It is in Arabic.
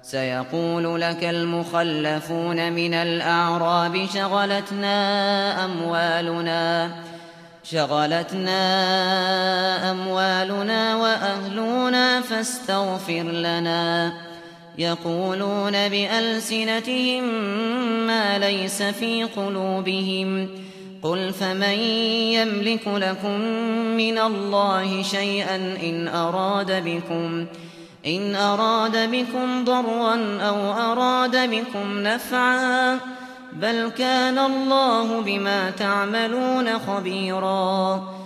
سيقول لك المخلفون من الأعراب شغلتنا أموالنا وأهلنا فاستغفر لنا. يقولون بألسنتهم ما ليس في قلوبهم. قل فمن يملك لكم من الله شيئا إن أراد بكم ضرا أو أراد بكم نفعا بل كان الله بما تعملون خبيرا.